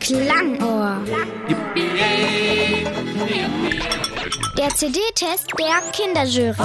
Klangohr. Der CD-Test der Kinderjury.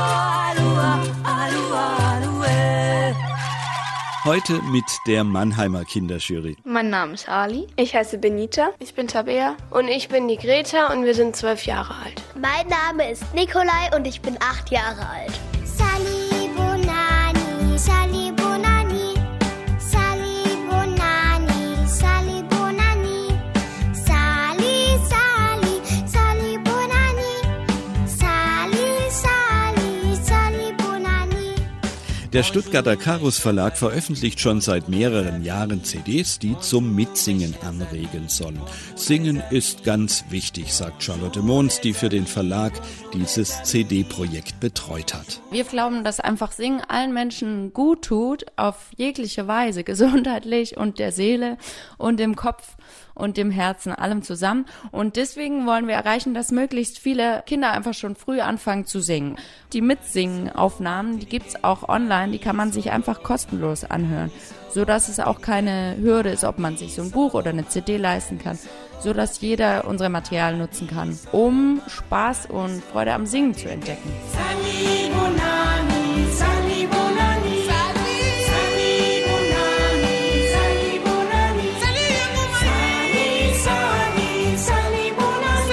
Heute mit der Mannheimer Kinderjury. Mein Name ist Ali. Ich heiße Benita. Ich bin Tabea. Und ich bin die Greta und wir sind 12 Jahre alt. Mein Name ist Nikolai und ich bin 8 Jahre alt. Sali Bonani, Sali Bonani, Sali Bonani, Sali Bonani, Sali, Sali, Sali Bonani, Sali, Sali, Sali Bonani. Der Stuttgarter Carus Verlag veröffentlicht schon seit mehreren Jahren CDs, die zum Mitsingen anregen sollen. Singen ist ganz wichtig, sagt Charlotte Mohns, die für den Verlag dieses CD-Projekt betreut hat. Wir glauben, dass einfach Singen allen Menschen gut tut, auf jegliche Weise, gesundheitlich und der Seele und dem Kopf und dem Herzen, allem zusammen. Und deswegen wollen wir erreichen, dass möglichst viele Kinder einfach schon früh anfangen zu singen. Die Mitsingen-Aufnahmen, die gibt's auch online, die kann man sich einfach kostenlos anhören, so dass es auch keine Hürde ist, ob man sich so ein Buch oder eine CD leisten kann, so dass jeder unsere Materialien nutzen kann, um Spaß und Freude am Singen zu entdecken. Sali Bonani, Sali Bonani, Sali Bonani, Sali Bonani, Sali, Sali, Sali Bonani,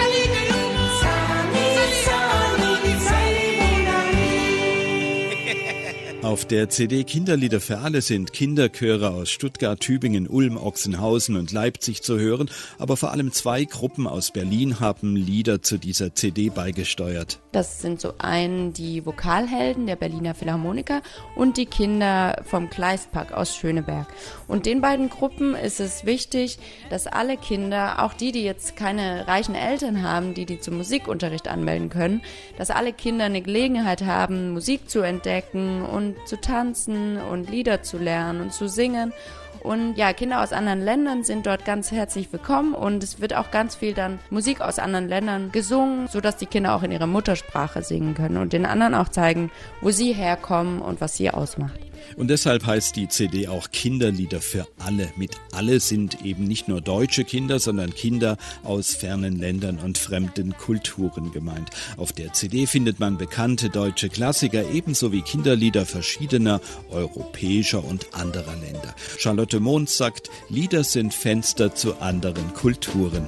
Sali, Sali, Sali Bonani. Auf der CD Kinderlieder für alle sind Kinderchöre aus Stuttgart, Tübingen, Ulm, Ochsenhausen und Leipzig zu hören, aber vor allem 2 Gruppen aus Berlin haben Lieder zu dieser CD beigesteuert. Das sind so die Vokalhelden der Berliner Philharmoniker und die Kinder vom Kleistpark aus Schöneberg. Und den beiden Gruppen ist es wichtig, dass alle Kinder, auch die jetzt keine reichen Eltern haben, die zum Musikunterricht anmelden können, dass alle Kinder eine Gelegenheit haben, Musik zu entdecken und zu tanzen und Lieder zu lernen und zu singen. Und ja, Kinder aus anderen Ländern sind dort ganz herzlich willkommen und es wird auch ganz viel dann Musik aus anderen Ländern gesungen, sodass die Kinder auch in ihrer Muttersprache singen können und den anderen auch zeigen, wo sie herkommen und was sie ausmacht. Und deshalb heißt die CD auch Kinderlieder für alle. Mit alle sind eben nicht nur deutsche Kinder, sondern Kinder aus fernen Ländern und fremden Kulturen gemeint. Auf der CD findet man bekannte deutsche Klassiker, ebenso wie Kinderlieder verschiedener europäischer und anderer Länder. Charlotte Mohns sagt, Lieder sind Fenster zu anderen Kulturen.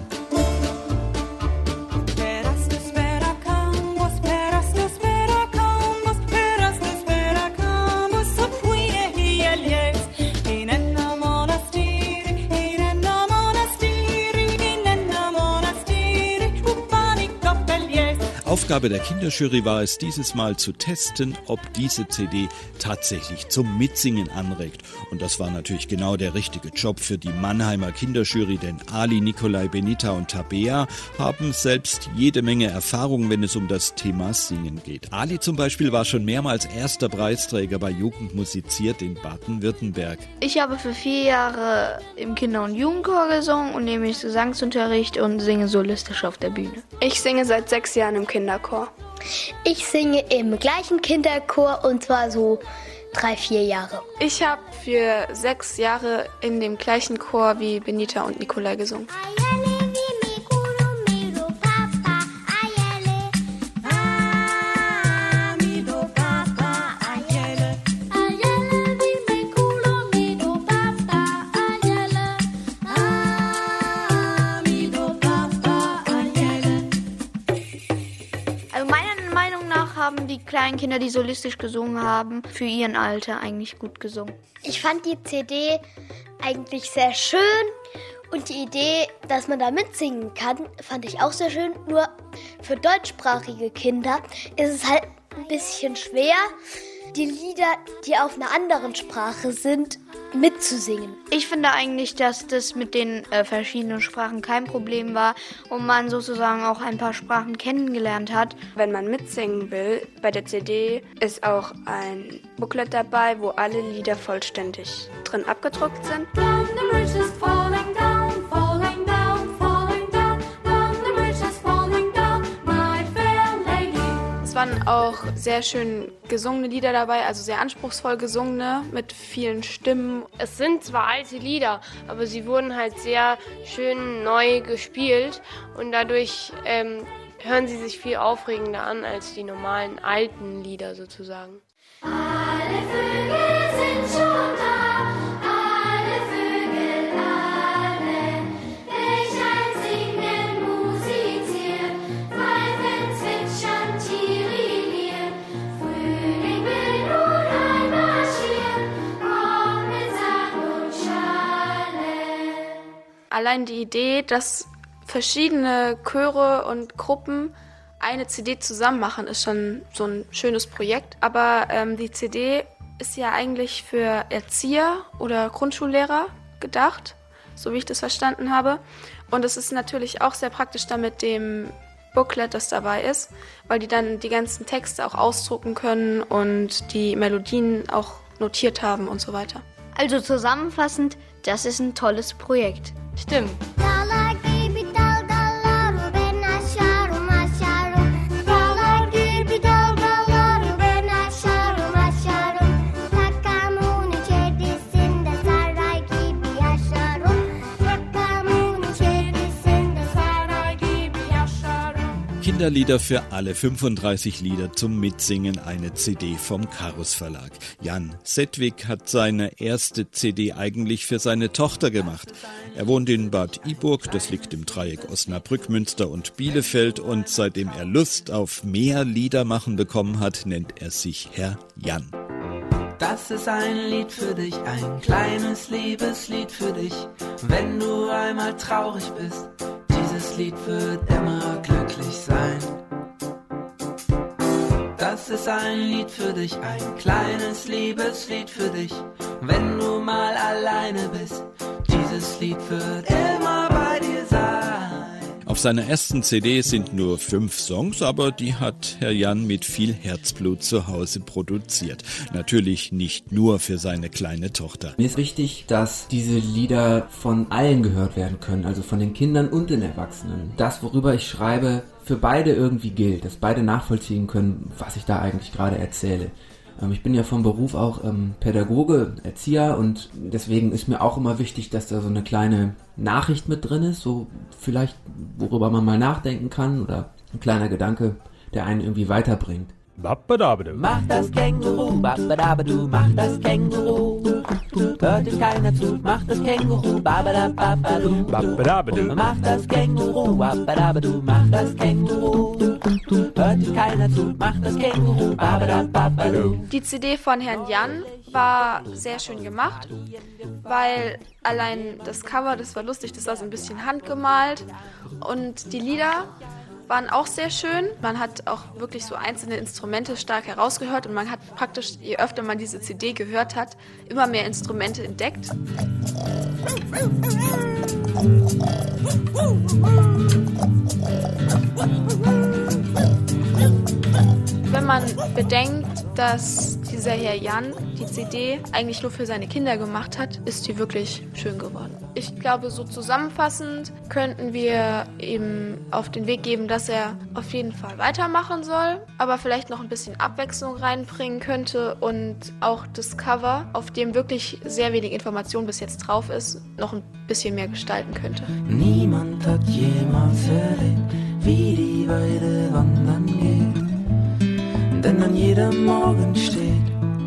Aufgabe der Kinderjury war es, dieses Mal zu testen, ob diese CD tatsächlich zum Mitsingen anregt. Und das war natürlich genau der richtige Job für die Mannheimer Kinderjury, denn Ali, Nikolai, Benita und Tabea haben selbst jede Menge Erfahrung, wenn es um das Thema Singen geht. Ali zum Beispiel war schon mehrmals erster Preisträger bei Jugend musiziert in Baden-Württemberg. Ich habe für 4 Jahre im Kinder- und Jugendchor gesungen und nehme Gesangsunterricht und singe solistisch auf der Bühne. Ich singe seit 6 Jahren im Kinderchor. Ich singe im gleichen Kinderchor und zwar so 3-4 Jahre. Ich habe für 6 Jahre in dem gleichen Chor wie Benita und Nikolai gesungen. Haben die kleinen Kinder, die solistisch gesungen haben, für ihren Alter eigentlich gut gesungen. Ich fand die CD eigentlich sehr schön und die Idee, dass man da mitsingen kann, fand ich auch sehr schön. Nur für deutschsprachige Kinder ist es halt ein bisschen schwer, die Lieder, die auf einer anderen Sprache sind, mitzusingen. Ich finde eigentlich, dass das mit den verschiedenen Sprachen kein Problem war und man sozusagen auch ein paar Sprachen kennengelernt hat. Wenn man mitsingen will, bei der CD ist auch ein Booklet dabei, wo alle Lieder vollständig drin abgedruckt sind. waren auch sehr schön gesungene Lieder dabei, also sehr anspruchsvoll gesungene mit vielen Stimmen. Es sind zwar alte Lieder, aber sie wurden halt sehr schön neu gespielt und dadurch hören sie sich viel aufregender an als die normalen alten Lieder sozusagen. Alle Vögel sind schon da, alle Vögel, alle. Welch ein Singen musiziert, Pfeifen zwitschern, tirilieren. Frühling will nun einmarschieren, auch mit Sang und Schale. Allein die Idee, dass verschiedene Chöre und Gruppen eine CD zusammen machen, ist schon so ein schönes Projekt. Aber die CD ist ja eigentlich für Erzieher oder Grundschullehrer gedacht, so wie ich das verstanden habe. Und es ist natürlich auch sehr praktisch dann mit dem Booklet, das dabei ist, weil die dann die ganzen Texte auch ausdrucken können und die Melodien auch notiert haben und so weiter. Also zusammenfassend, das ist ein tolles Projekt. Stimmt. Kinderlieder für alle, 35 Lieder zum Mitsingen, eine CD vom Carus Verlag. Jan Sedwick hat seine erste CD eigentlich für seine Tochter gemacht. Er wohnt in Bad Iburg, das liegt im Dreieck Osnabrück, Münster und Bielefeld, und seitdem er Lust auf mehr Liedermachen bekommen hat, nennt er sich Herr Jan. Das ist ein Lied für dich, ein kleines Liebeslied für dich, wenn du einmal traurig bist. Dieses Lied wird immer glücklich sein. Das ist ein Lied für dich, ein kleines Liebeslied für dich, wenn du mal alleine bist. Dieses Lied wird immer bei dir sein. Auf seiner ersten CD sind nur 5 Songs, aber die hat Herr Jan mit viel Herzblut zu Hause produziert. Natürlich nicht nur für seine kleine Tochter. Mir ist wichtig, dass diese Lieder von allen gehört werden können, also von den Kindern und den Erwachsenen. Das, worüber ich schreibe, für beide irgendwie gilt, dass beide nachvollziehen können, was ich da eigentlich gerade erzähle. Ich bin ja vom Beruf auch Pädagoge, Erzieher, und deswegen ist mir auch immer wichtig, dass da so eine kleine Nachricht mit drin ist, so vielleicht, worüber man mal nachdenken kann, oder ein kleiner Gedanke, der einen irgendwie weiterbringt. Mach das Känguru, babadabadu, mach das Känguru. Hört ihm keiner zu, mach das Känguru, babadabadu. Mach das Känguru, babadabadu, mach das Känguru. Hört ihm keiner zu, mach das Känguru, babadabadu. Die CD von Herrn Jan war sehr schön gemacht, weil allein das Cover, das war lustig, das war so ein bisschen handgemalt, und die Lieder waren auch sehr schön. Man hat auch wirklich so einzelne Instrumente stark herausgehört, und man hat praktisch, je öfter man diese CD gehört hat, immer mehr Instrumente entdeckt. Wenn man bedenkt, dass dieser Herr Jan die CD eigentlich nur für seine Kinder gemacht hat, ist die wirklich schön geworden. Ich glaube, so zusammenfassend könnten wir ihm auf den Weg geben, dass er auf jeden Fall weitermachen soll, aber vielleicht noch ein bisschen Abwechslung reinbringen könnte und auch das Cover, auf dem wirklich sehr wenig Information bis jetzt drauf ist, noch ein bisschen mehr gestalten könnte. Niemand hat jemals erlebt, wie die Weide wandern geht. Denn an jedem Morgen steht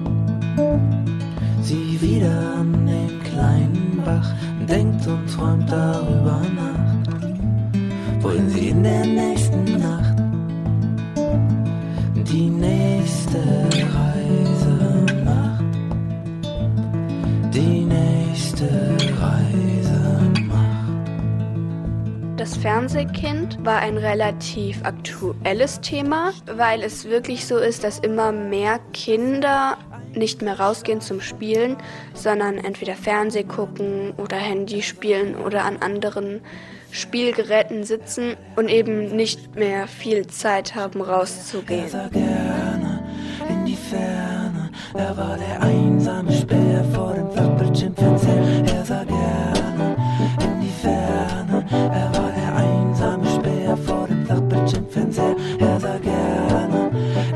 sie wieder an dem kleinen Bach, denkt und träumt darüber nach, wohin sie in der nächsten Nacht die nächste Reise macht, die nächste Reise macht. Das Fernsehkind war ein relativ aktuelles Thema, weil es wirklich so ist, dass immer mehr Kinder nicht mehr rausgehen zum Spielen, sondern entweder Fernseh gucken oder Handy spielen oder an anderen Spielgeräten sitzen und eben nicht mehr viel Zeit haben, rauszugehen. Er sah gerne in die Ferne, er war der einsame Späher vor dem Flachbildschirmfernseher. Er sah gerne in die Ferne, er war der einsame Späher vor dem Flachbildschirmfernseher. Er sah gerne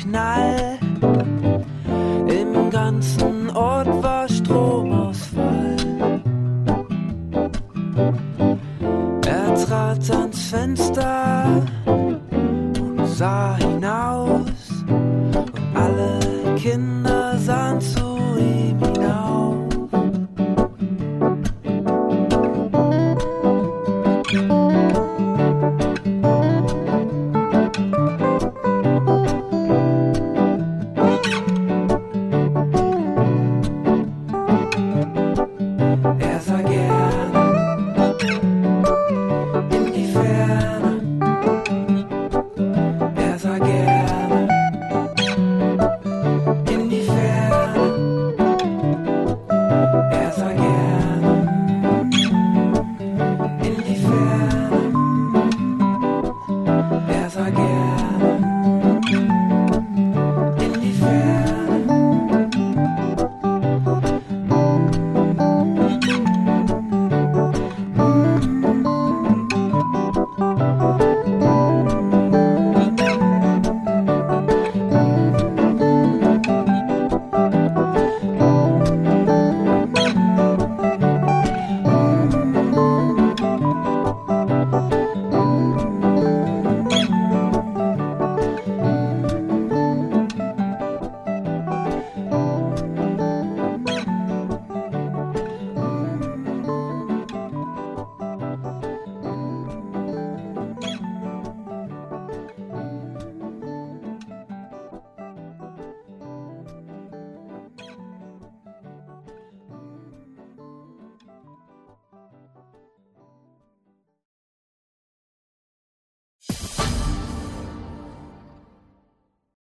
Knall. Im ganzen Ort war Stromausfall. Er trat ans Fenster und sah hinaus, und alle Kinder sahen zu ihm hinauf. Er sah gerne in die Ferne. Er sah gerne in die Ferne. Er sah gerne in die Ferne. Er sah gerne